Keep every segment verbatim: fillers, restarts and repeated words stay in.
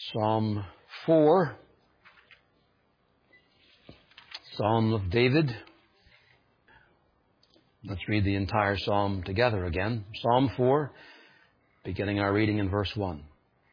Psalm four, Psalm of David. Let's read the entire psalm together again. Psalm four, beginning our reading in verse one.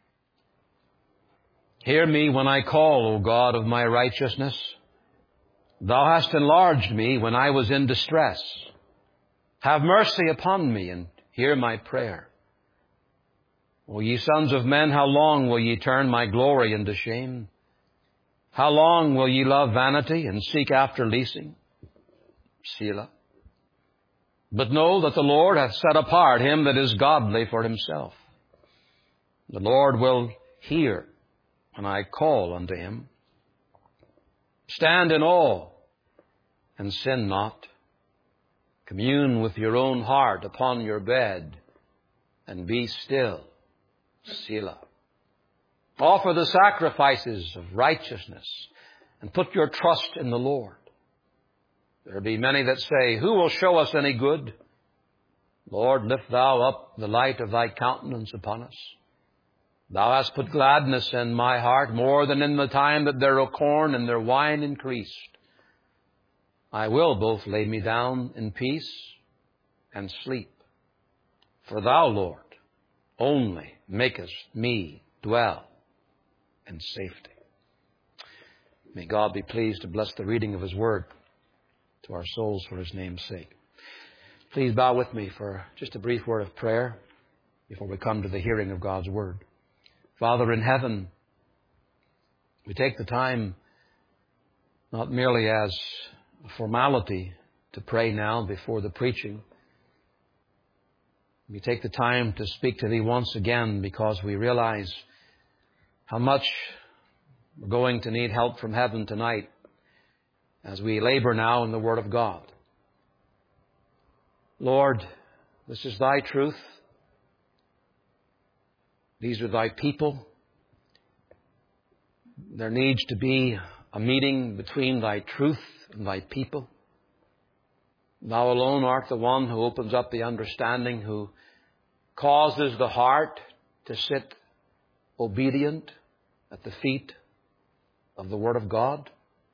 Hear me when I call, O God of my righteousness. Thou hast enlarged me when I was in distress. Have mercy upon me and hear my prayer. O ye sons of men, how long will ye turn my glory into shame? How long will ye love vanity and seek after leasing? Selah. But know that the Lord hath set apart him that is godly for himself. The Lord will hear when I call unto him. Stand in awe and sin not. Commune with your own heart upon your bed and be still. Selah. Offer the sacrifices of righteousness and put your trust in the Lord. There be many that say, who will show us any good? Lord, lift thou up the light of thy countenance upon us. Thou hast put gladness in my heart more than in the time that their corn and their wine increased. I will both lay me down in peace and sleep. For thou, Lord, only makest me dwell in safety. May God be pleased to bless the reading of his word to our souls for his name's sake. Please bow with me for just a brief word of prayer before we come to the hearing of God's word. Father in heaven, we take the time not merely as a formality to pray now before the preaching. We take the time to speak to thee once again because we realize how much we're going to need help from heaven tonight as we labor now in the Word of God. Lord, this is thy truth. These are thy people. There needs to be a meeting between thy truth and thy people. Thou alone art the one who opens up the understanding, who causes the heart to sit obedient at the feet of the Word of God,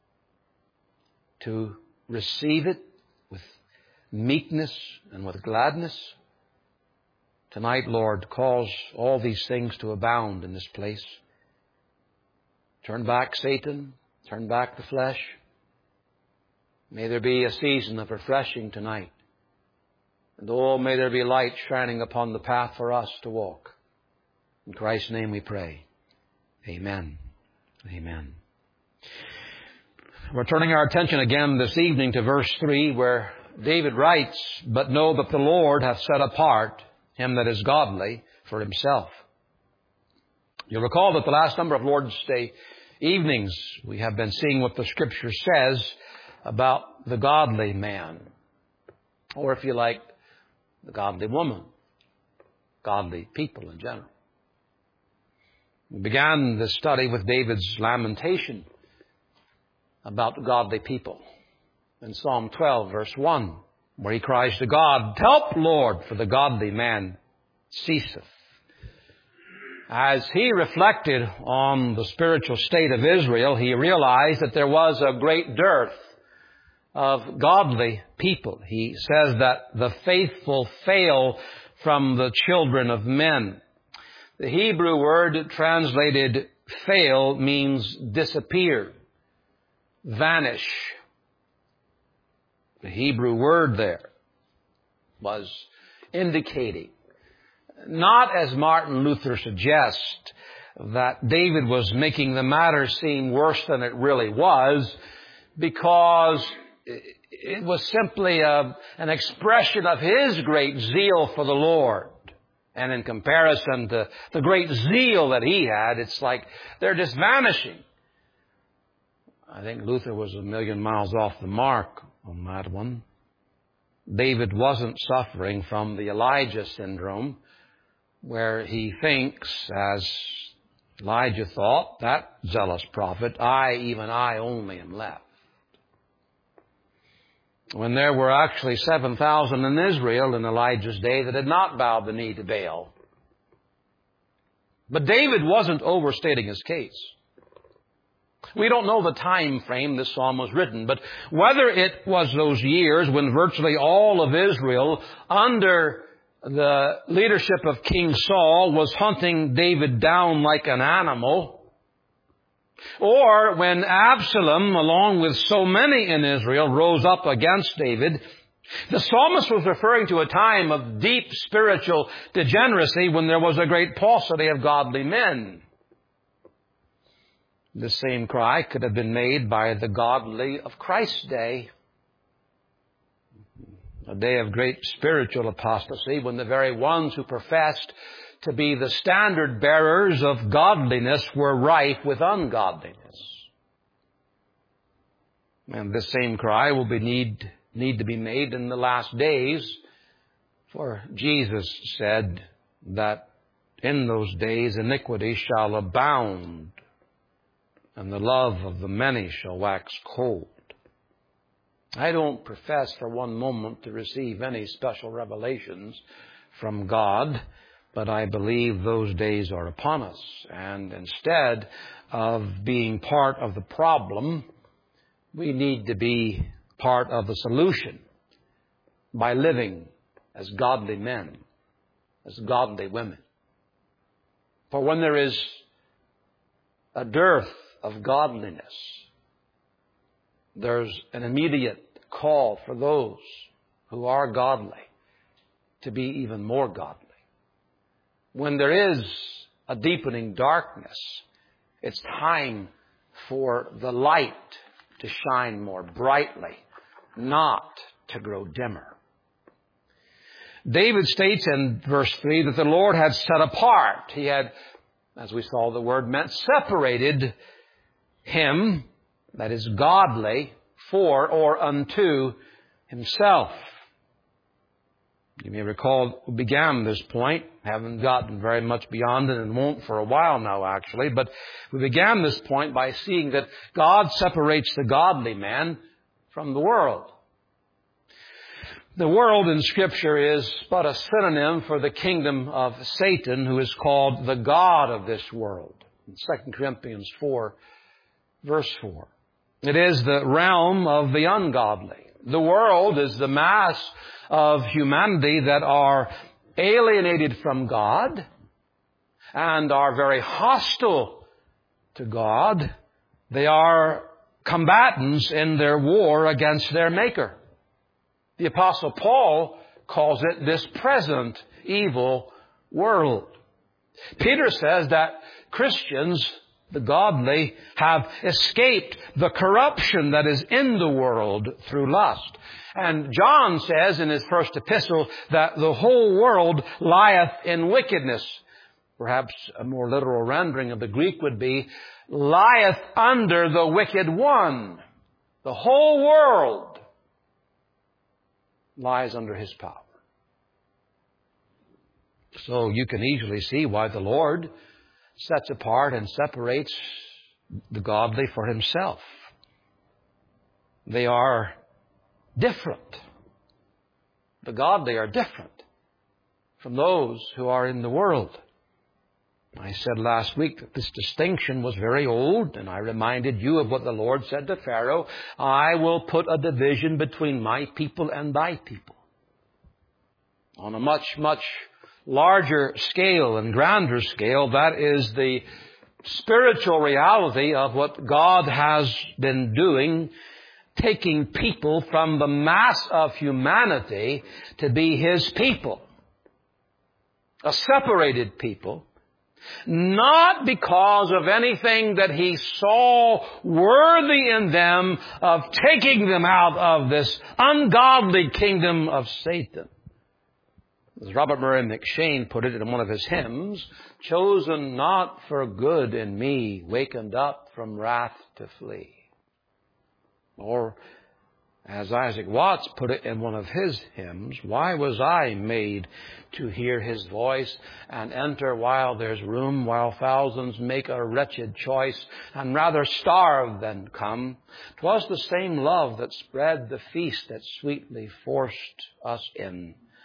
to receive it with meekness and with gladness. Tonight, Lord, cause all these things to abound in this place. Turn back Satan, turn back the flesh. May there be a season of refreshing tonight. And oh, may there be light shining upon the path for us to walk. In Christ's name we pray. Amen. Amen. We're turning our attention again this evening to verse three, where David writes, but know that the Lord hath set apart him that is godly for himself. You'll recall that the last number of Lord's Day evenings we have been seeing what the Scripture says about the godly man, or if you like, the godly woman, godly people in general. We began this study with David's lamentation about godly people in Psalm twelve, verse one, where he cries to God, help, Lord, for the godly man ceaseth. As he reflected on the spiritual state of Israel, he realized that there was a great dearth of godly people. He says that the faithful fail from the children of men. The Hebrew word translated fail means disappear, vanish. The Hebrew word there was indicating, not as Martin Luther suggests, that David was making the matter seem worse than it really was, because it was simply a, an expression of his great zeal for the Lord. And in comparison to the great zeal that he had, it's like they're just vanishing. I think Luther was a million miles off the mark on that one. David wasn't suffering from the Elijah syndrome, where he thinks, as Elijah thought, that zealous prophet, I, even I only am left. When there were actually seven thousand in Israel in Elijah's day that had not bowed the knee to Baal. But David wasn't overstating his case. We don't know the time frame this psalm was written, but whether it was those years when virtually all of Israel, under the leadership of King Saul, was hunting David down like an animal, or when Absalom, along with so many in Israel, rose up against David, the psalmist was referring to a time of deep spiritual degeneracy when there was a great paucity of godly men. The same cry could have been made by the godly of Christ's day. A day of great spiritual apostasy when the very ones who professed to be the standard bearers of godliness were rife with ungodliness. And this same cry will be need, need to be made in the last days, for Jesus said that in those days iniquity shall abound, and the love of the many shall wax cold. I don't profess for one moment to receive any special revelations from God, but I believe those days are upon us. And instead of being part of the problem, we need to be part of the solution by living as godly men, as godly women. For when there is a dearth of godliness, there's an immediate call for those who are godly to be even more godly. When there is a deepening darkness, it's time for the light to shine more brightly, not to grow dimmer. David states in verse three that the Lord had set apart. He had, as we saw the word meant, separated him, that is godly, for or unto himself. You may recall we began this point, haven't gotten very much beyond it and won't for a while now actually, but we began this point by seeing that God separates the godly man from the world. The world in Scripture is but a synonym for the kingdom of Satan, who is called the god of this world. In Second Corinthians four, verse four. It is the realm of the ungodly. The world is the mass of humanity that are alienated from God and are very hostile to God. They are combatants in their war against their Maker. The Apostle Paul calls it this present evil world. Peter says that Christians, the godly, have escaped the corruption that is in the world through lust. And John says in his first epistle that the whole world lieth in wickedness. Perhaps a more literal rendering of the Greek would be, lieth under the wicked one. The whole world lies under his power. So you can easily see why the Lord sets apart and separates the godly for himself. They are different. The godly are different from those who are in the world. I said last week that this distinction was very old, and I reminded you of what the Lord said to Pharaoh, I will put a division between my people and thy people. On a much, much larger scale and grander scale, that is the spiritual reality of what God has been doing, taking people from the mass of humanity to be His people. A separated people, not because of anything that He saw worthy in them of taking them out of this ungodly kingdom of Satan. As Robert Murray McCheyne put it in one of his hymns, chosen not for good in me, wakened up from wrath to flee. Or, as Isaac Watts put it in one of his hymns, why was I made to hear His voice and enter while there's room, while thousands make a wretched choice and rather starve than come? 'Twas the same love that spread the feast that sweetly forced us in.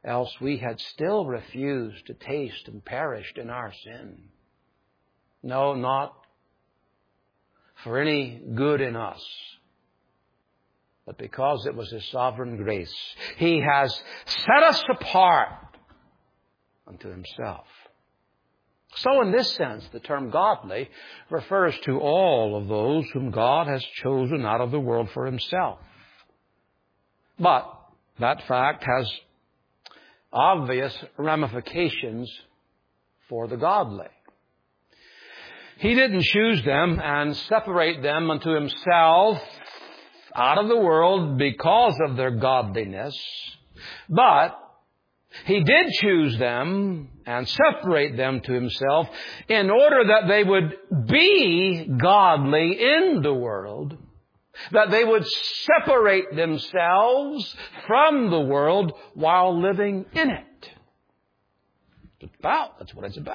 else we had still refused to taste and perished in our sin. No, not for any good in us, but because it was His sovereign grace. He has set us apart unto Himself. So in this sense, the term godly refers to all of those whom God has chosen out of the world for Himself. But that fact has obvious ramifications for the godly. He didn't choose them and separate them unto Himself out of the world because of their godliness, but He did choose them and separate them to Himself in order that they would be godly in the world, that they would separate themselves from the world while living in it. That's about. That's what it's about.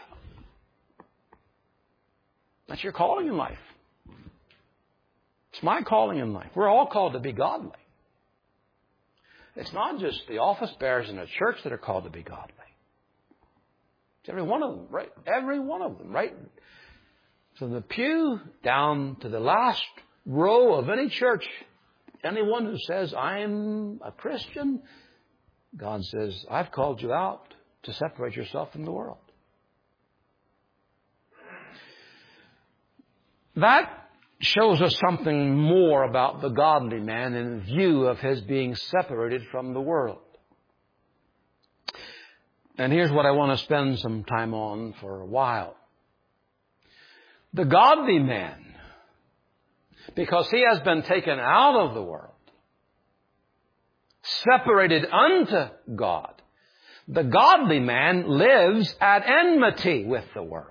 That's your calling in life. It's my calling in life. We're all called to be godly. It's not just the office bearers in a church that are called to be godly. It's every one of them, right? Every one of them, right? From the pew down to the last row of any church, anyone who says, I'm a Christian, God says, I've called you out to separate yourself from the world. That shows us something more about the godly man in view of his being separated from the world. And here's what I want to spend some time on for a while. The godly man, because he has been taken out of the world, separated unto God, the godly man lives at enmity with the world.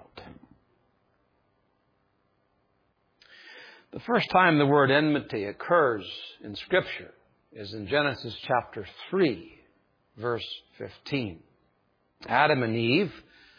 The first time the word enmity occurs in Scripture is in Genesis chapter three, verse fifteen. Adam and Eve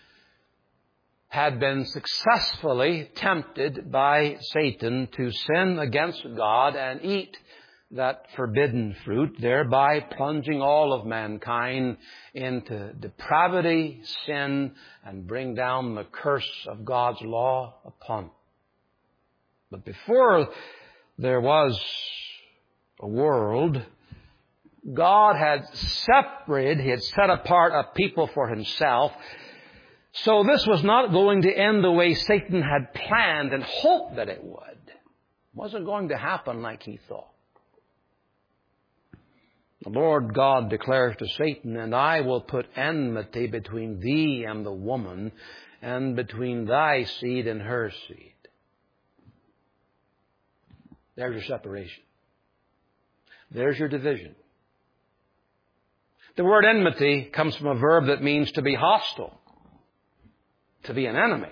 had been successfully tempted by Satan to sin against God and eat that forbidden fruit, thereby plunging all of mankind into depravity, sin, and bring down the curse of God's law upon them. But before there was a world, God had separated, He had set apart a people for Himself. So this was not going to end the way Satan had planned and hoped that it would. It wasn't going to happen like he thought. The Lord God declares to Satan, and I will put enmity between thee and the woman, and between thy seed and her seed. There's your separation. There's your division. The word enmity comes from a verb that means to be hostile, to be an enemy.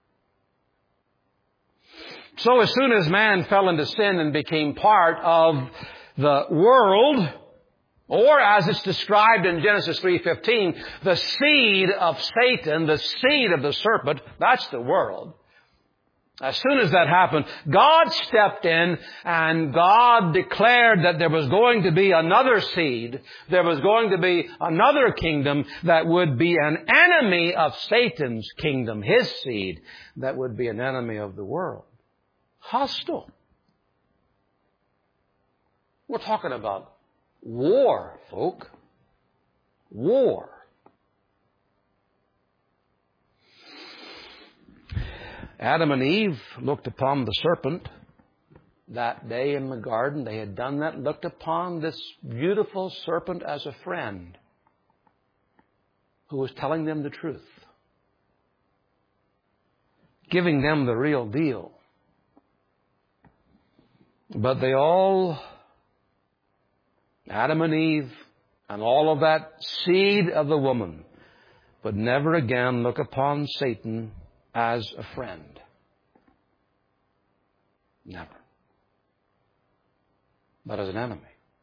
So as soon as man fell into sin and became part of the world, or as it's described in Genesis three fifteen, the seed of Satan, the seed of the serpent, that's the world. As soon as that happened, God stepped in and God declared that there was going to be another seed. There was going to be another kingdom that would be an enemy of Satan's kingdom, his seed, that would be an enemy of the world. Hostile. We're talking about war, folk. War. Adam and Eve looked upon the serpent that day in the garden. They had done that, looked upon this beautiful serpent as a friend who was telling them the truth, giving them the real deal. But they all, Adam and Eve, and all of that seed of the woman, would never again look upon Satan as a friend. Never. But as an enemy.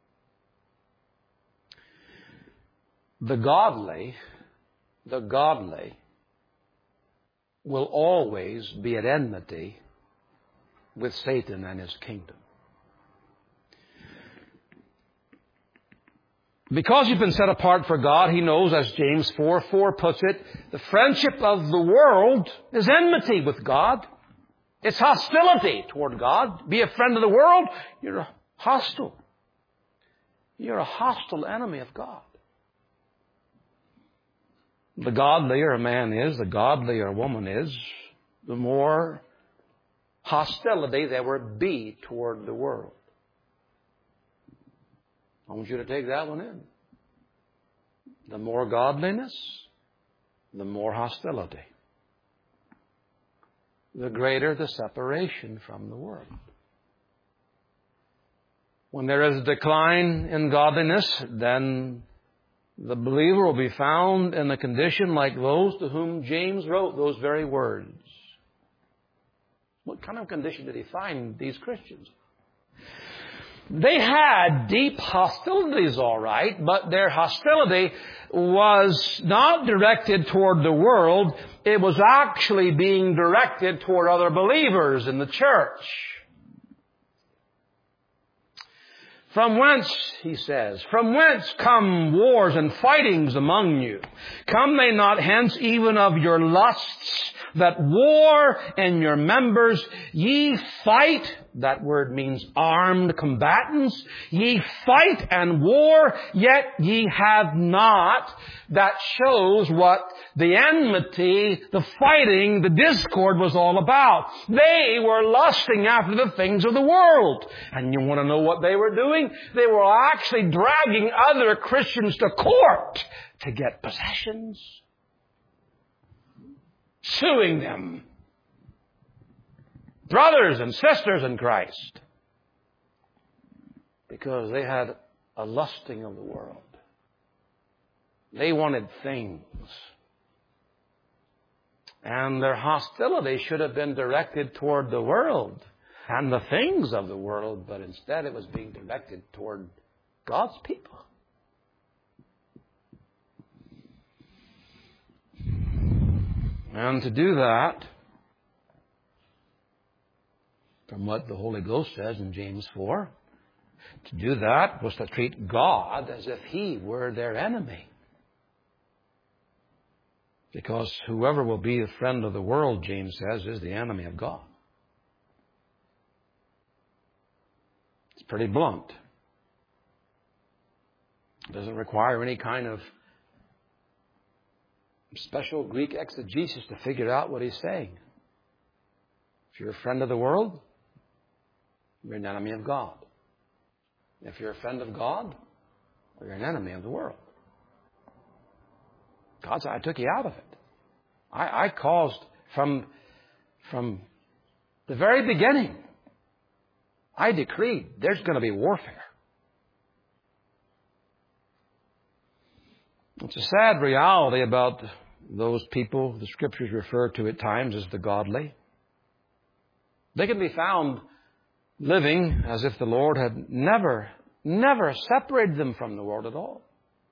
The godly, the godly will always be at enmity with Satan and his kingdom. Because you've been set apart for God, he knows, as James four four puts it, the friendship of the world is enmity with God. It's hostility toward God. Be a friend of the world, you're hostile. You're a hostile enemy of God. The godlier a man is, the godlier a woman is, the more hostility there would be toward the world. I want you to take that one in. The more godliness, the more hostility. The greater the separation from the world. When there is a decline in godliness, then the believer will be found in a condition like those to whom James wrote those very words. What kind of condition did he find these Christians? They had deep hostilities, all right, but their hostility was not directed toward the world. It was actually being directed toward other believers in the church. From whence, he says, from whence come wars and fightings among you? Come they not hence even of your lusts, that war in your members? Ye fight, that word means armed combatants. Ye fight and war, yet ye have not. That shows what the enmity, the fighting, the discord was all about. They were lusting after the things of the world. And you want to know what they were doing? They were actually dragging other Christians to court to get possessions. Suing them. Brothers and sisters in Christ. Because they had a lusting of the world. They wanted things. And their hostility should have been directed toward the world and the things of the world, but instead it was being directed toward God's people. And to do that, from what the Holy Ghost says in James four, to do that was to treat God as if He were their enemy. Because whoever will be a friend of the world, James says, is the enemy of God. It's pretty blunt. It doesn't require any kind of special Greek exegesis to figure out what he's saying. If you're a friend of the world, you're an enemy of God. If you're a friend of God, you're an enemy of the world. God said, I took you out of it. I, I caused from, from the very beginning, I decreed there's going to be warfare. It's a sad reality about those people the Scriptures refer to at times as the godly. They can be found living as if the Lord had never, never separated them from the world at all.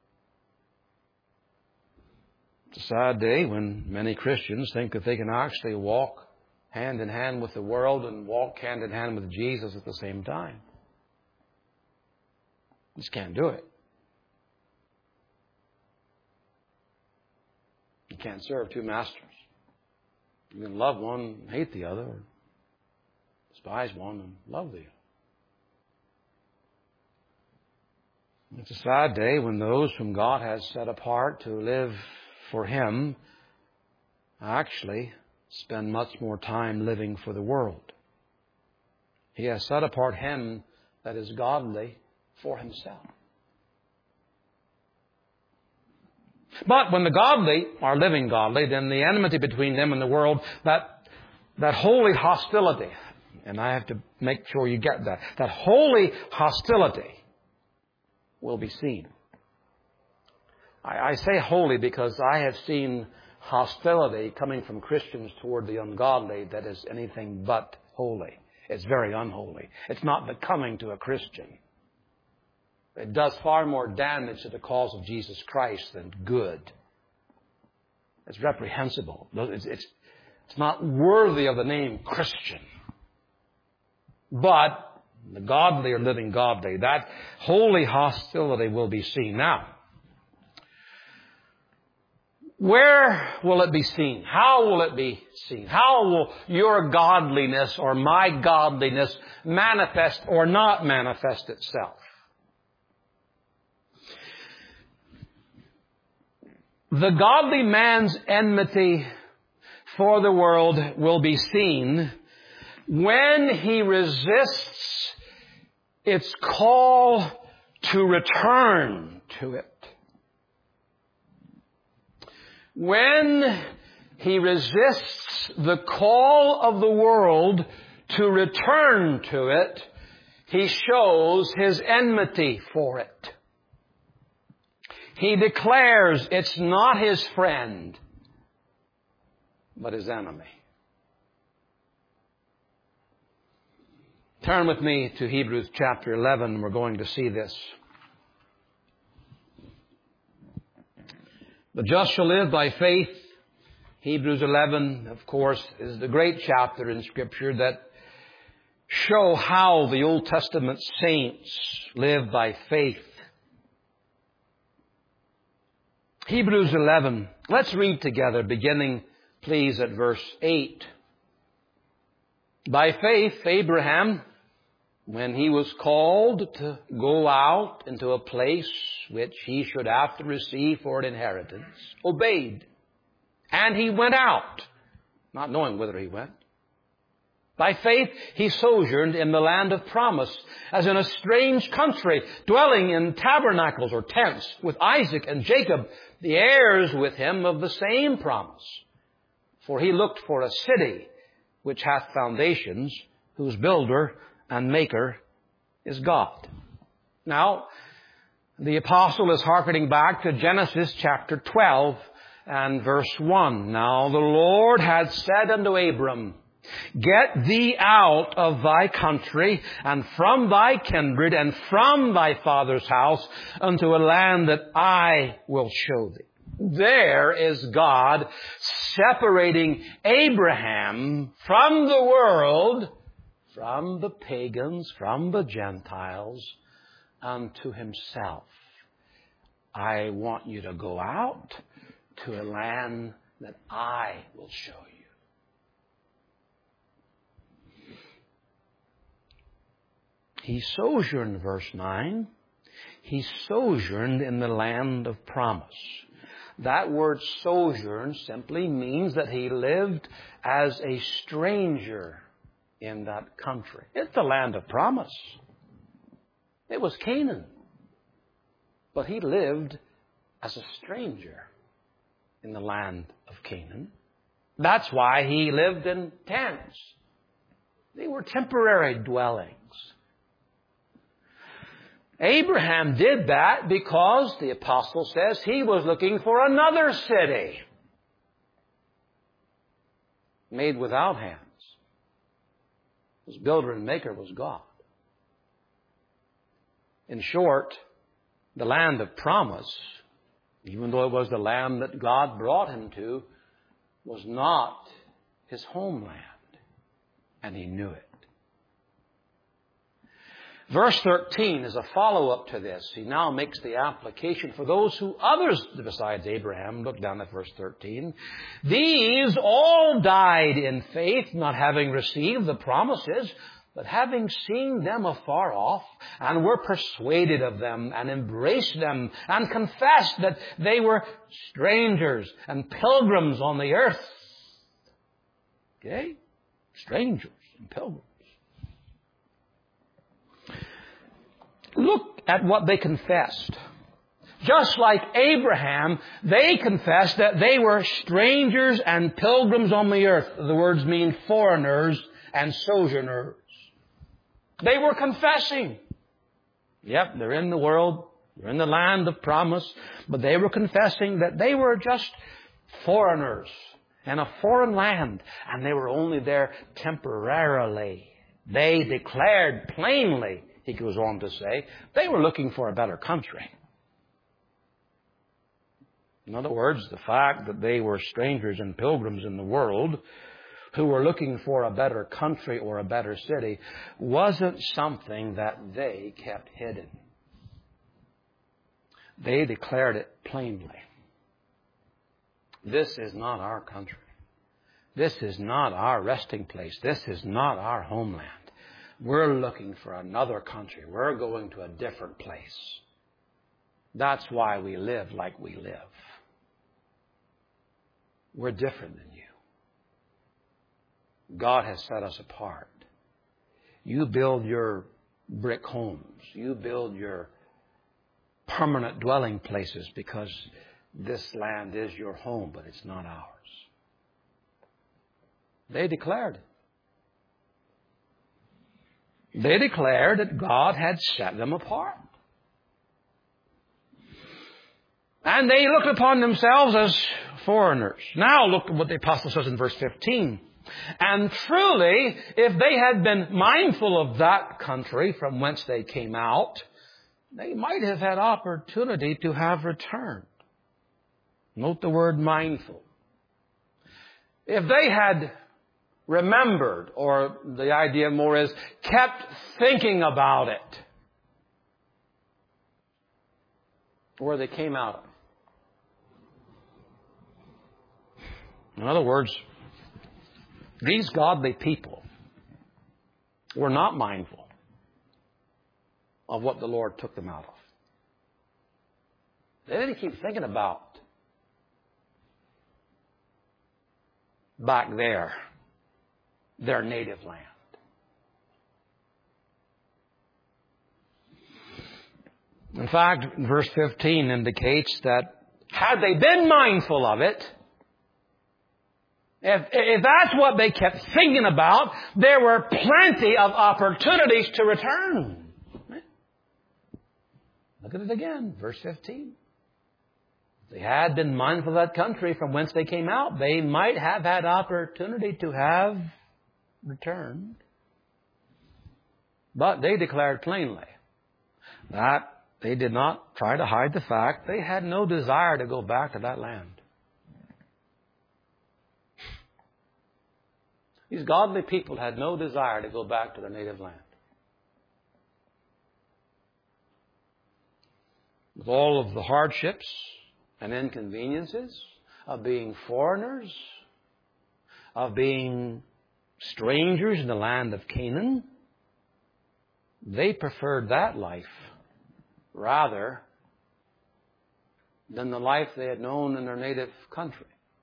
It's a sad day when many Christians think that they can actually walk hand in hand with the world and walk hand in hand with Jesus at the same time. You just can't do it. You can't serve two masters. You can love one and hate the other, or despise one and love the other. It's a sad day when those whom God has set apart to live for Him actually spend much more time living for the world. He has set apart him that is godly for Himself. But when the godly are living godly, then the enmity between them and the world, that, that holy hostility, and I have to make sure you get that, that holy hostility will be seen. I, I say holy because I have seen hostility coming from Christians toward the ungodly that is anything but holy. It's very unholy. It's not becoming to a Christian. It does far more damage to the cause of Jesus Christ than good. It's reprehensible. It's, it's, it's not worthy of the name Christian. But The godly are living godly. That holy hostility will be seen. Now, where will it be seen? How will it be seen? How will your godliness or my godliness manifest or not manifest itself? The godly man's enmity for the world will be seen when he resists its call to return to it. When he resists the call of the world to return to it, he shows his enmity for it. He declares it's not his friend, but his enemy. Turn with me to Hebrews chapter eleven. We're going to see this. The just shall live by faith. Hebrews eleven, of course, is the great chapter in Scripture that show how the Old Testament saints live by faith. Hebrews eleven. Let's read together, beginning, please, at verse eight. By faith, Abraham, when he was called to go out into a place which he should have to receive for an inheritance, obeyed. And he went out, not knowing whither he went. By faith, he sojourned in the land of promise, as in a strange country, dwelling in tabernacles or tents with Isaac and Jacob, the heirs with him of the same promise. For he looked for a city which hath foundations, whose builder and maker is God. Now, the apostle is hearkening back to Genesis chapter twelve and verse one. Now the Lord had said unto Abram, Get thee out of thy country and from thy kindred and from thy father's house unto a land that I will show thee. There is God separating Abraham from the world, from the pagans, from the Gentiles, unto himself. I want you to go out to a land that I will show you. He sojourned, verse nine, he sojourned in the land of promise. That word sojourn simply means that he lived as a stranger in that country. It's the land of promise. It was Canaan. But he lived as a stranger in the land of Canaan. That's why he lived in tents. They were temporary dwellings. Abraham did that because, the apostle says, he was looking for another city made without hands. His builder and maker was God. In short, the land of promise, even though it was the land that God brought him to, was not his homeland. And he knew it. Verse thirteen is a follow-up to this. He now makes the application for those who others besides Abraham. Look down at verse thirteen. These all died in faith, not having received the promises, but having seen them afar off, and were persuaded of them, and embraced them, and confessed that they were strangers and pilgrims on the earth. Okay? Strangers and pilgrims. Look at what they confessed. Just like Abraham, they confessed that they were strangers and pilgrims on the earth. The words mean foreigners and sojourners. They were confessing. Yep, they're in the world. They're in the land of promise. But they were confessing that they were just foreigners in a foreign land. And they were only there temporarily. They declared plainly, he goes on to say, they were looking for a better country. In other words, the fact that they were strangers and pilgrims in the world who were looking for a better country or a better city wasn't something that they kept hidden. They declared it plainly. This is not our country. This is not our resting place. This is not our homeland. We're looking for another country. We're going to a different place. That's why we live like we live. We're different than you. God has set us apart. You build your brick homes. You build your permanent dwelling places because this land is your home, but it's not ours. They declared it. They declared that God had set them apart. And they looked upon themselves as foreigners. Now look at what the apostle says in verse fifteen. And truly, if they had been mindful of that country from whence they came out, they might have had opportunity to have returned. Note the word mindful. If they had remembered, or the idea more is kept thinking about it, where they came out of. In other words, these godly people were not mindful of what the Lord took them out of. They didn't keep thinking about back there, their native land. In fact, verse fifteen indicates that had they been mindful of it, If, if that's what they kept thinking about, there were plenty of opportunities to return. Look at it again, verse fifteen. If they had been mindful of that country from whence they came out, they might have had opportunity to have returned. But they declared plainly that they did not try to hide the fact they had no desire to go back to that land. These godly people had no desire to go back to their native land. With all of the hardships and inconveniences of being foreigners, of being strangers in the land of Canaan, they preferred that life rather than the life they had known in their native country.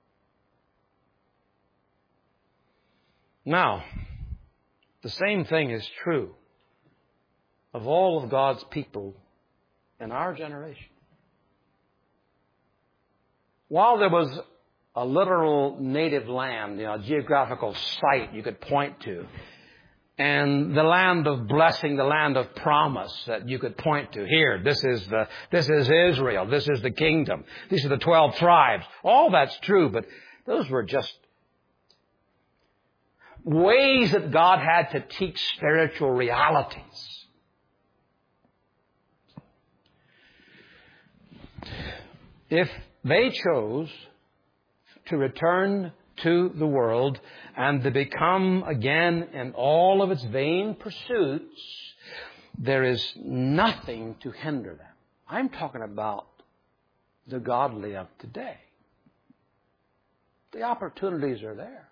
Now, the same thing is true of all of God's people in our generation. While there was a literal native land, you know, a geographical site you could point to, and the land of blessing, the land of promise that you could point to. Here, this is the this is Israel, this is the kingdom, these are the twelve tribes. All that's true, but those were just ways that God had to teach spiritual realities. If they chose to return to the world and to become again in all of its vain pursuits, there is nothing to hinder them. I'm talking about the godly of today. The opportunities are there.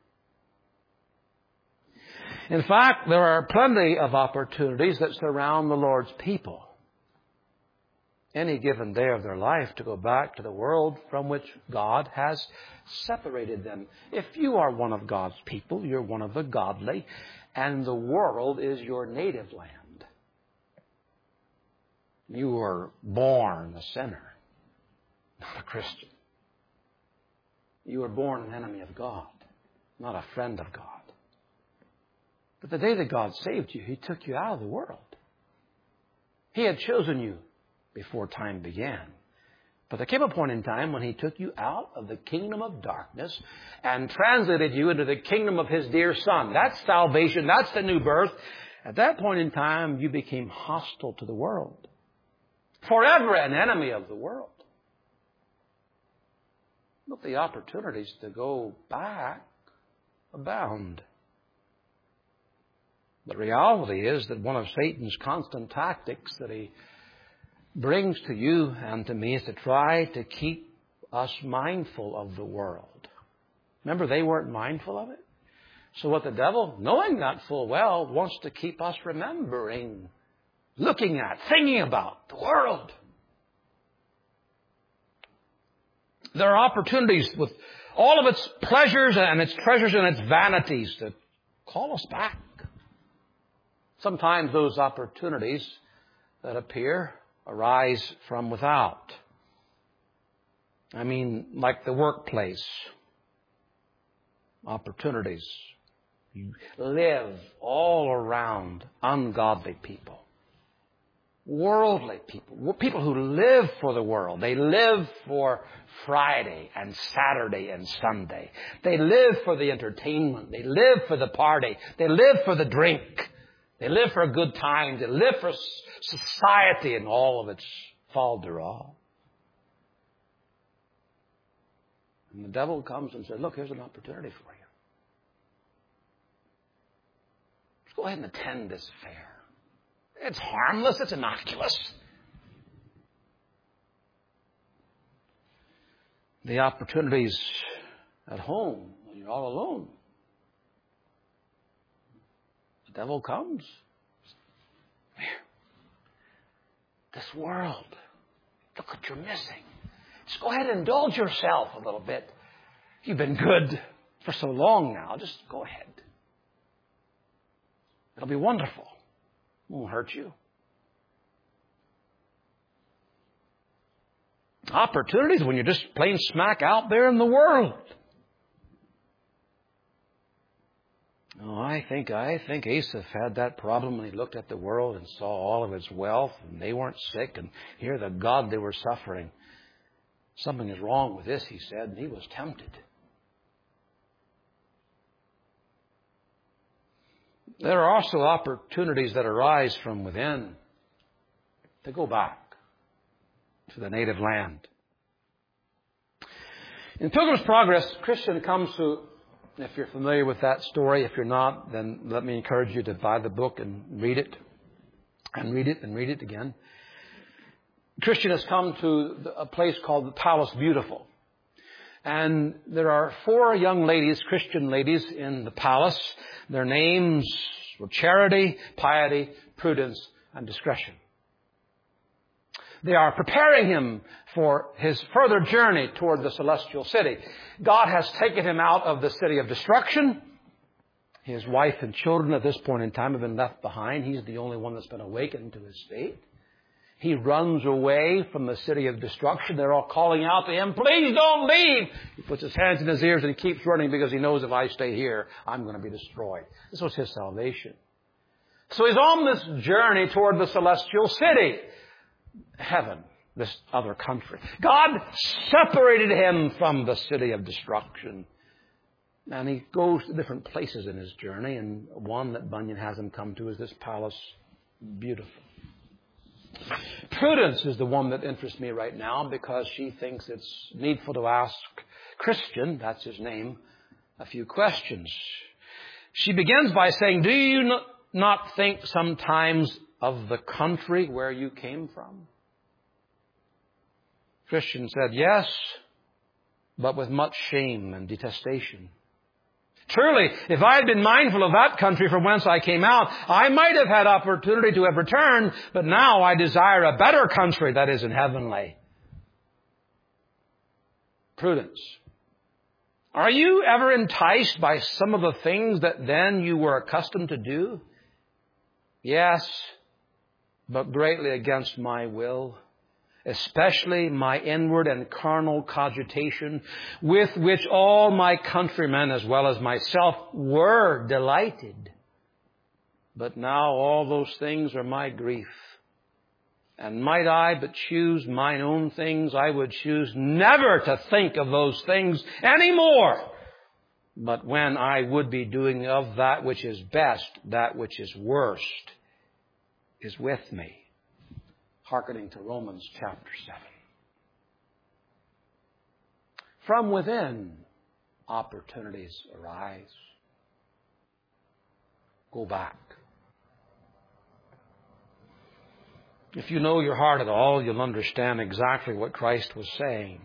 In fact, there are plenty of opportunities that surround the Lord's people any given day of their life to go back to the world from which God has separated them. If you are one of God's people, you're one of the godly, and the world is your native land. You were born a sinner, not a Christian. You were born an enemy of God, not a friend of God. But the day that God saved you, He took you out of the world. He had chosen you before time began. But there came a point in time when He took you out of the kingdom of darkness and translated you into the kingdom of His dear Son. That's salvation. That's the new birth. At that point in time, you became hostile to the world. Forever an enemy of the world. But the opportunities to go back abound. The reality is that one of Satan's constant tactics that he brings to you and to me is to try to keep us mindful of the world. Remember, they weren't mindful of it. So what the devil, knowing that full well, wants to keep us remembering, looking at, thinking about the world. There are opportunities with all of its pleasures and its treasures and its vanities to call us back. Sometimes those opportunities that appear arise from without. I mean, like the workplace. Opportunities. You live all around ungodly people. Worldly people. People who live for the world. They live for Friday and Saturday and Sunday. They live for the entertainment. They live for the party. They live for the drink. They live for a good time. They live for society and all of its fol-de-rol. And the devil comes and says, look, here's an opportunity for you. Let's go ahead and attend this fair. It's harmless. It's innocuous. The opportunities at home when you're all alone. The devil comes. Here. This world. Look what you're missing. Just go ahead and indulge yourself a little bit. You've been good for so long now. Just go ahead. It'll be wonderful. It won't hurt you. Opportunities when you're just plain smack out there in the world. Oh, I think I think Asaph had that problem when he looked at the world and saw all of its wealth, and they weren't sick, and here the God they were suffering. Something is wrong with this, he said, and he was tempted. There are also opportunities that arise from within to go back to the native land. In Pilgrim's Progress, Christian comes to, if you're familiar with that story, if you're not, then let me encourage you to buy the book and read it, and read it and read it again. Christian has come to a place called the Palace Beautiful. And there are four young ladies, Christian ladies, in the palace. Their names were Charity, Piety, Prudence, and Discretion. They are preparing him for his further journey toward the celestial city. God has taken him out of the city of destruction. His wife and children at this point in time have been left behind. He's the only one that's been awakened to his state. He runs away from the city of destruction. They're all calling out to him, please don't leave. He puts his hands in his ears and he keeps running because he knows if I stay here, I'm going to be destroyed. This was his salvation. So he's on this journey toward the celestial city. Heaven, this other country. God separated him from the city of destruction. And he goes to different places in his journey. And one that Bunyan has him come to is this Palace Beautiful. Prudence is the one that interests me right now because she thinks it's needful to ask Christian, that's his name, a few questions. She begins by saying, do you not think sometimes of the country where you came from? Christian said, yes, but with much shame and detestation. Truly, if I had been mindful of that country from whence I came out, I might have had opportunity to have returned, but now I desire a better country that is in heavenly. Prudence. Are you ever enticed by some of the things that then you were accustomed to do? Yes, but greatly against my will, especially my inward and carnal cogitation, with which all my countrymen as well as myself were delighted. But now all those things are my grief. And might I but choose mine own things, I would choose never to think of those things anymore. But when I would be doing of that which is best, that which is worst is with me. Hearkening to Romans chapter seven. From within, opportunities arise. go back. If you know your heart at all, you'll understand exactly what Christ was saying.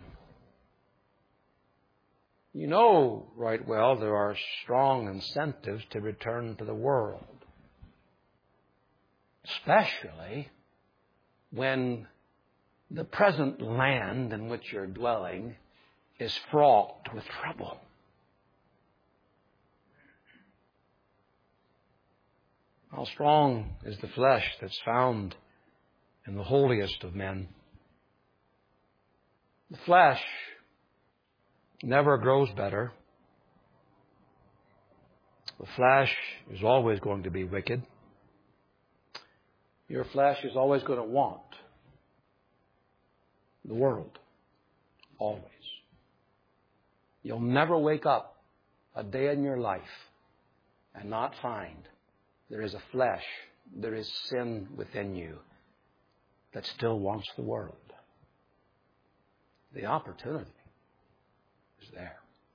You know right well there are strong incentives to return to the world. Especially when the present land in which you're dwelling is fraught with trouble. How strong is the flesh that's found in the holiest of men? The flesh never grows better. The flesh is always going to be wicked. Your flesh is always going to want the world. Always. You'll never wake up a day in your life and not find there is a flesh, there is sin within you that still wants the world. The opportunity is there.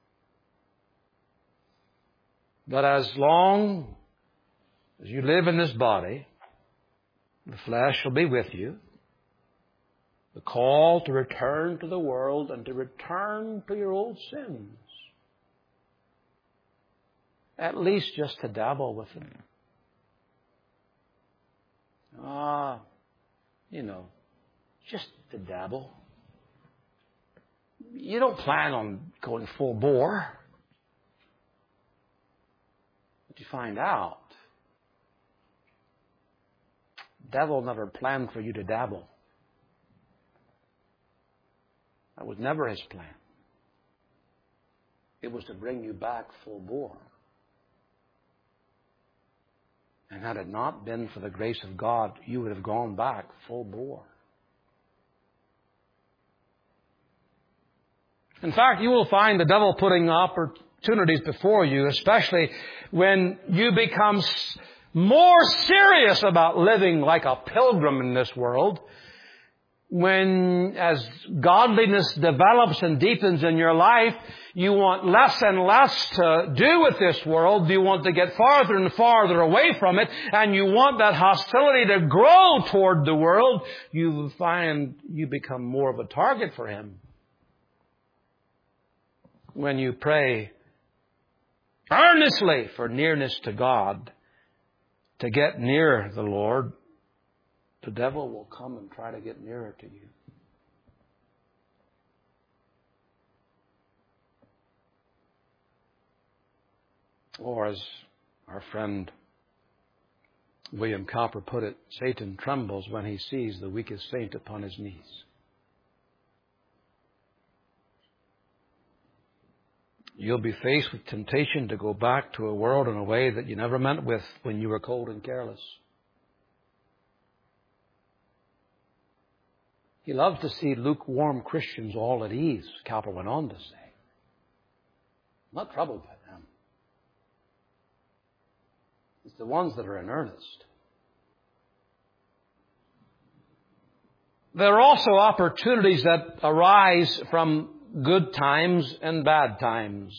But as long as you live in this body, the flesh will be with you. The call to return to the world and to return to your old sins. At least just to dabble with them. Ah, you know, just to dabble. You don't plan on going full bore. But you find out, the devil never planned for you to dabble. That was never his plan. It was to bring you back full bore. And had it not been for the grace of God, you would have gone back full bore. In fact, you will find the devil putting opportunities before you, especially when you become more serious about living like a pilgrim in this world. When, as godliness develops and deepens in your life, you want less and less to do with this world. You want to get farther and farther away from it, and you want that hostility to grow toward the world. You find you become more of a target for him. When you pray earnestly for nearness to God, to get near the Lord, the devil will come and try to get nearer to you. Or as our friend William Cowper put it, Satan trembles when he sees the weakest saint upon his knees. You'll be faced with temptation to go back to a world in a way that you never meant with when you were cold and careless. He loves to see lukewarm Christians all at ease, Cowper went on to say. Not troubled by them. It's the ones that are in earnest. There are also opportunities that arise from good times and bad times.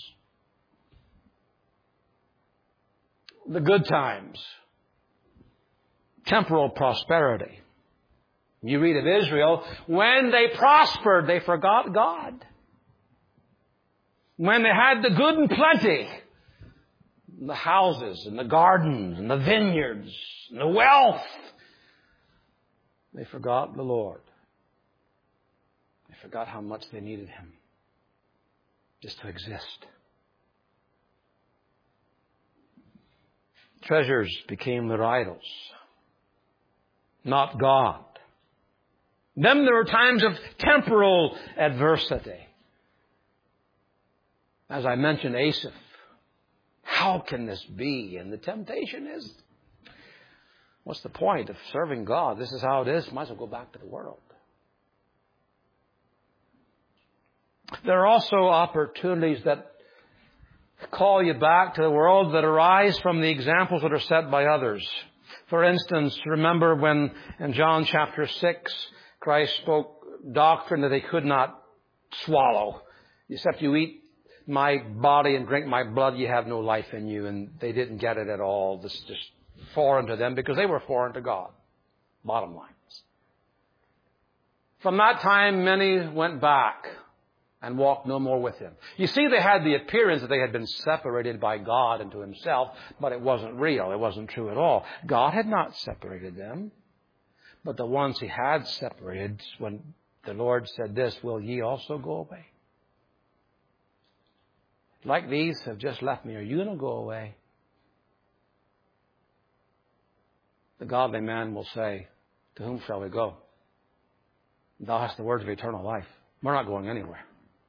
The good times. Temporal prosperity. You read of Israel, when they prospered, they forgot God. When they had the good and plenty, the houses and the gardens and the vineyards and the wealth, they forgot the Lord. They forgot how much they needed Him just to exist. Treasures became their idols, not God. Then there were times of temporal adversity. As I mentioned, Asaph. How can this be? And the temptation is, what's the point of serving God? This is how it is. Might as well go back to the world. There are also opportunities that call you back to the world that arise from the examples that are set by others. For instance, remember when in John chapter six, Christ spoke doctrine that they could not swallow, except you eat my body and drink my blood, you have no life in you. And they didn't get it at all. This is just foreign to them because they were foreign to God. Bottom line. From that time, many went back and walked no more with him. You see, they had the appearance that they had been separated by God into himself, but it wasn't real. It wasn't true at all. God had not separated them. But the ones he had separated, when the Lord said this, will ye also go away? Like these have just left me. Are you going to go away? The godly man will say, to whom shall we go? Thou hast the words of eternal life. We're not going anywhere.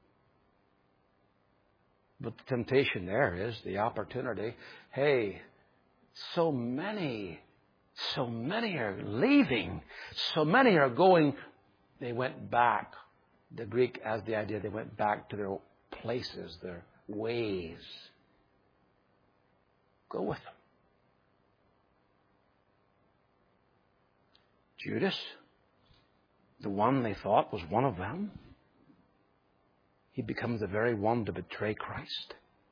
But the temptation there is, the opportunity. Hey, so many, so many are leaving. So many are going. They went back. The Greek has the idea they went back to their places, their ways. Go with them. Judas, the one they thought was one of them, he becomes the very one to betray Christ.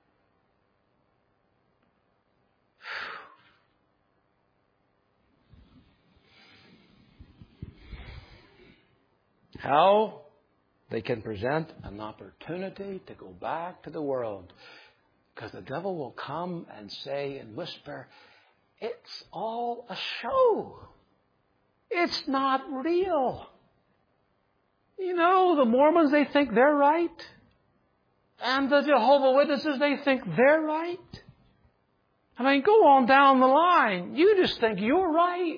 How they can present an opportunity to go back to the world. Because the devil will come and say and whisper, it's all a show. It's not real. You know, the Mormons, they think they're right. And the Jehovah's Witnesses, they think they're right. I mean, go on down the line. You just think you're right.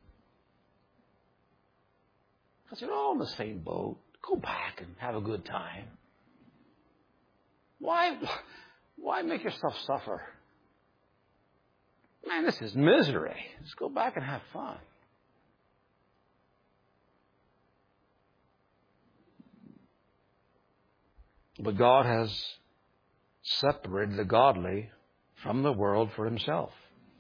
Because you're all in the same boat. Go back and have a good time. Why, why make yourself suffer? Man, this is misery. Just go back and have fun. But God has separated the godly from the world for himself.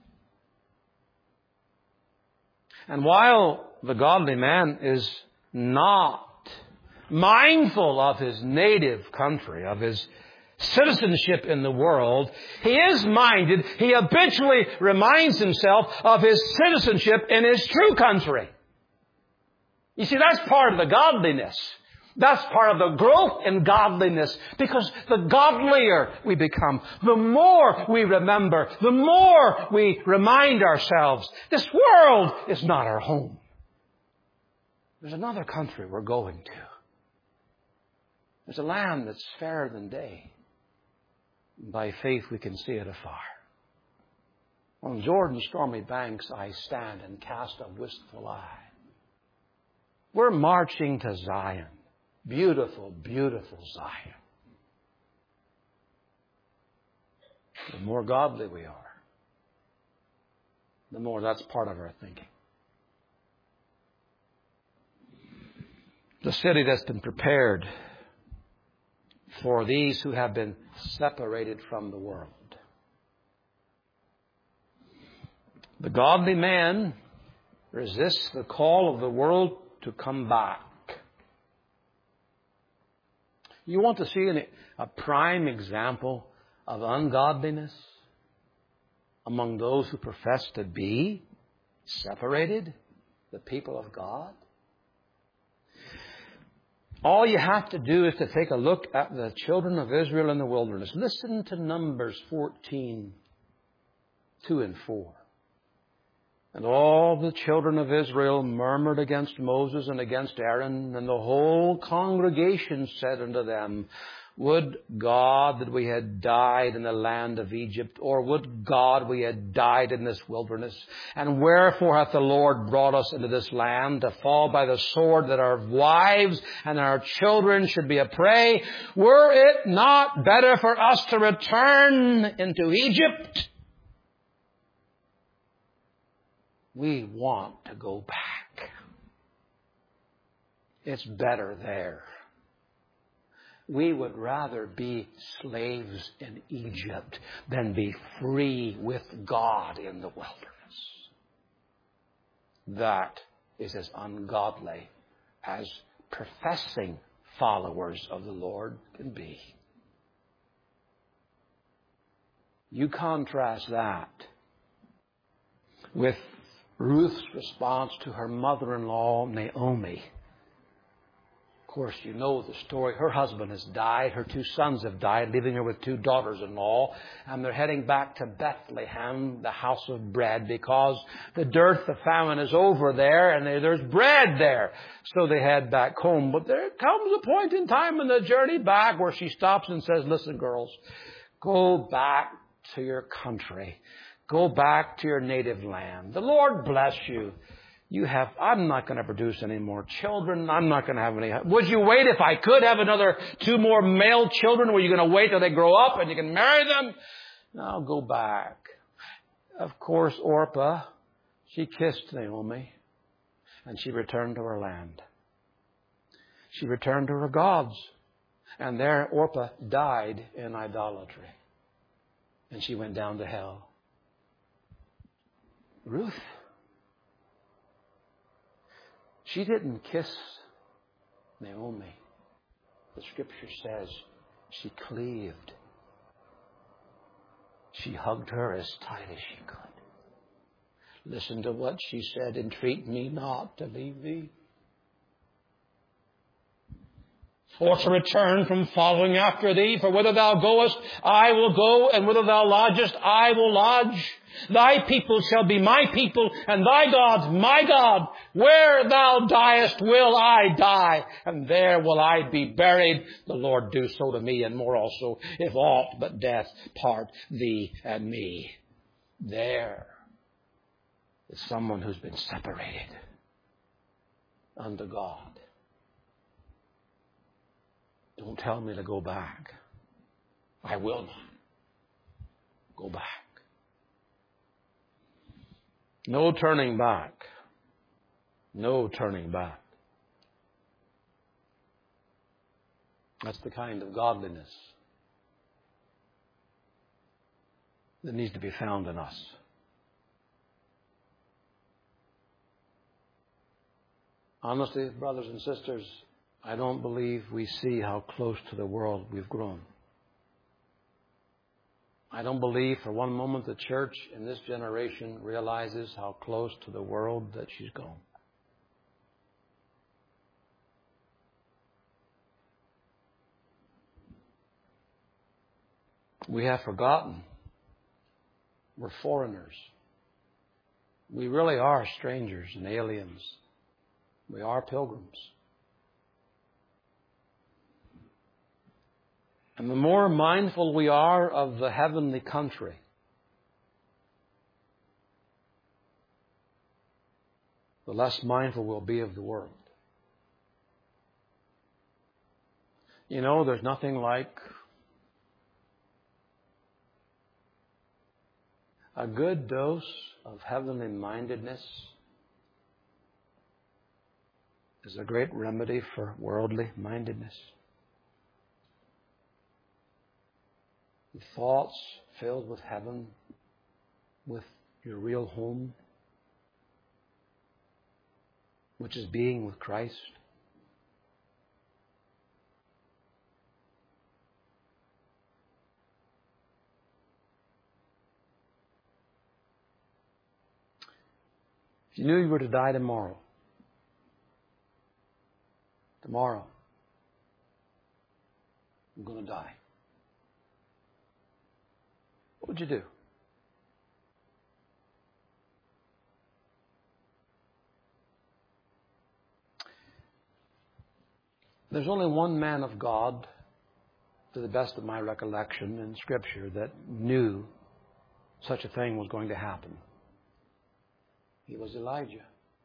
And while the godly man is not mindful of his native country, of his citizenship in the world, he is minded, he habitually reminds himself of his citizenship in his true country. You see, that's part of the godliness. That's part of the growth in godliness, because the godlier we become, the more we remember, the more we remind ourselves, this world is not our home. There's another country we're going to. There's a land that's fairer than day. By faith we can see it afar. On Jordan's stormy banks I stand and cast a wistful eye. We're marching to Zion. Beautiful, beautiful Zion. The more godly we are, the more that's part of our thinking. The city that's been prepared for these who have been separated from the world. The godly man resists the call of the world to come back. You want to see an, a prime example of ungodliness among those who profess to be separated, the people of God? All you have to do is to take a look at the children of Israel in the wilderness. Listen to Numbers fourteen, two and four. And all the children of Israel murmured against Moses and against Aaron, and the whole congregation said unto them, would God that we had died in the land of Egypt, or would God we had died in this wilderness? And wherefore hath the Lord brought us into this land, to fall by the sword, that our wives and our children should be a prey? Were it not better for us to return into Egypt? We want to go back. It's better there. We would rather be slaves in Egypt than be free with God in the wilderness. That is as ungodly as professing followers of the Lord can be. You contrast that with Ruth's response to her mother-in-law, Naomi. Of course, you know the story. Her husband has died. Her two sons have died, leaving her with two daughters-in-law. And they're heading back to Bethlehem, the house of bread, because the dearth, the famine is over there, and there's bread there. So they head back home. But there comes a point in time in the journey back where she stops and says, listen, girls, go back to your country. Go back to your native land. The Lord bless you. You have, I'm not going to produce any more children. I'm not going to have any. Would you wait if I could have another two more male children? Were you going to wait till they grow up and you can marry them? No, go back. Of course, Orpah, she kissed Naomi and she returned to her land. She returned to her gods. And there Orpah died in idolatry. And she went down to hell. Ruth, she didn't kiss Naomi. The Scripture says she cleaved. She hugged her as tight as she could. Listen to what she said, entreat me not to leave thee, or to return from following after thee. For whither thou goest, I will go, and whither thou lodgest, I will lodge. Thy people shall be my people, and thy God my God. Where thou diest will I die, and there will I be buried. The Lord do so to me, and more also, if aught but death part thee and me. There is someone who's been separated unto God. Don't tell me to go back. I will not go back. No turning back. No turning back. That's the kind of godliness that needs to be found in us. Honestly, brothers and sisters, I don't believe we see how close to the world we've grown. I don't believe for one moment the church in this generation realizes how close to the world that she's gone. We have forgotten. We're foreigners. We really are strangers and aliens. We are pilgrims. And the more mindful we are of the heavenly country, the less mindful we'll be of the world. You know, there's nothing like a good dose of heavenly mindedness is a great remedy for worldly mindedness. Thoughts filled with heaven, with your real home, which is being with Christ. If you knew you were to die tomorrow, tomorrow, I'm going to die. What would you do? There's only one man of God, to the best of my recollection in Scripture, that knew such a thing was going to happen. He was Elijah.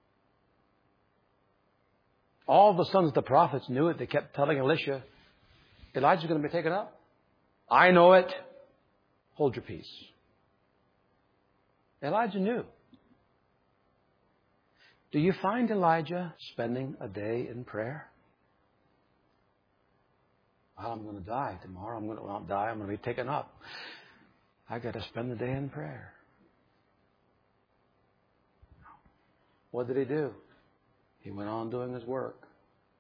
All the sons of the prophets knew it. They kept telling Elisha, Elijah's going to be taken up. I know it. Hold your peace. Elijah knew. Do you find Elijah spending a day in prayer? Well, I'm going to die tomorrow. I'm going to not die. I'm going to be taken up. I got to spend the day in prayer. What did he do? He went on doing his work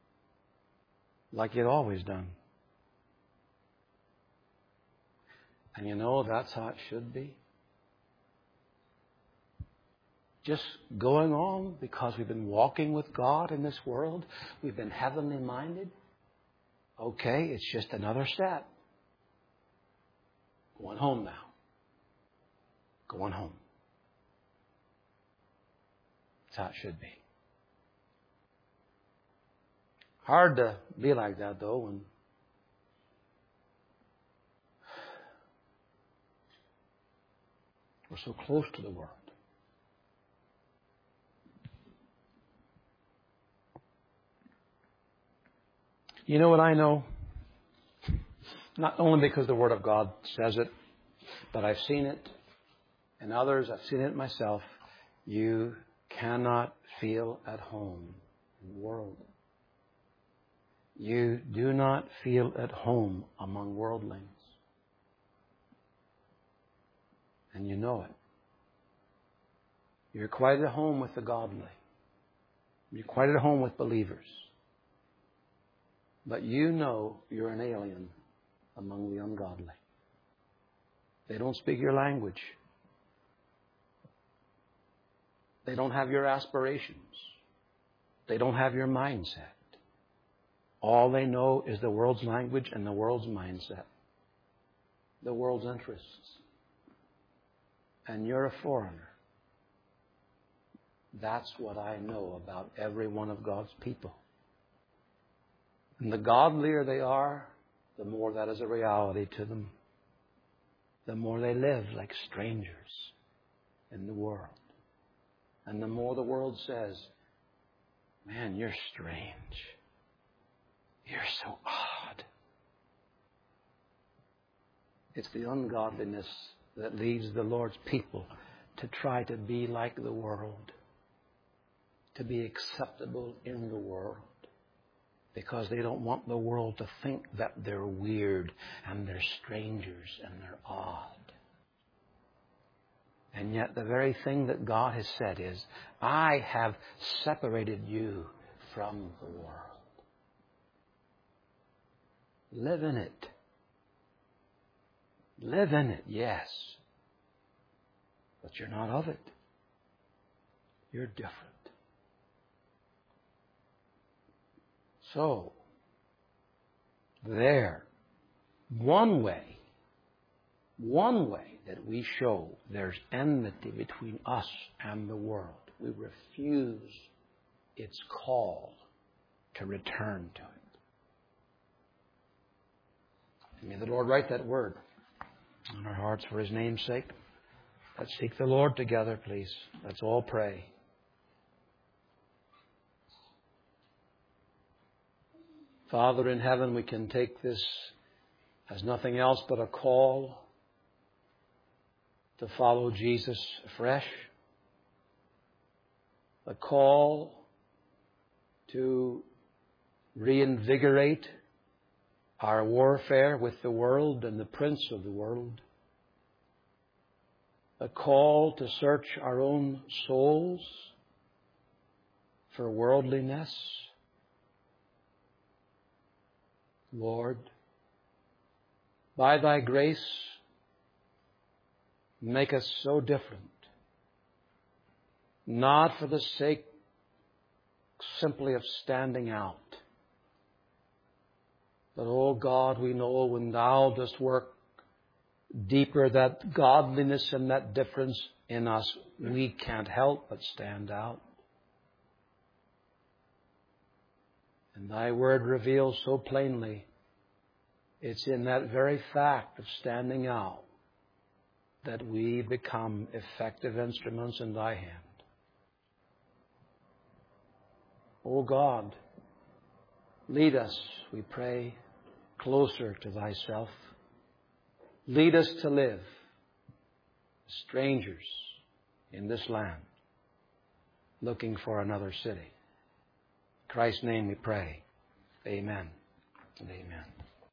like he had always done. And you know, that's how it should be. Just going on because we've been walking with God in this world. We've been heavenly minded. Okay, it's just another step. Going home now. Going home. That's how it should be. Hard to be like that, though, when we're so close to the world. You know what I know? Not only because the Word of God says it, but I've seen it in others. I've seen it myself. You cannot feel at home in the world. You do not feel at home among worldlings. And you know it. You're quite at home with the godly. You're quite at home with believers. But you know you're an alien among the ungodly. They don't speak your language. They don't have your aspirations. They don't have your mindset. All they know is the world's language and the world's mindset. The world's interests. And you're a foreigner. That's what I know about every one of God's people. And the godlier they are, the more that is a reality to them. The more they live like strangers in the world. And the more the world says, man, you're strange. You're so odd. It's the ungodliness that leads the Lord's people to try to be like the world. To be acceptable in the world. Because they don't want the world to think that they're weird and they're strangers and they're odd. And yet the very thing that God has said is, I have separated you from the world. Live in it. Live in it, yes. But you're not of it. You're different. So, there, one way, one way that we show there's enmity between us and the world, we refuse its call to return to it. And may the Lord write that word on our hearts for His name's sake. Let's seek the Lord together, please. Let's all pray. Father in heaven, we can take this as nothing else but a call to follow Jesus afresh. A call to reinvigorate our warfare with the world and the prince of the world. A call to search our own souls for worldliness. Lord, by Thy grace, make us so different. Not for the sake simply of standing out. But, oh God, we know when Thou dost work deeper that godliness and that difference in us, we can't help but stand out. And Thy Word reveals so plainly, it's in that very fact of standing out that we become effective instruments in Thy hand. O God, lead us, we pray, closer to Thyself. Lead us to live strangers in this land, looking for another city. In Christ's name we pray. Amen and amen.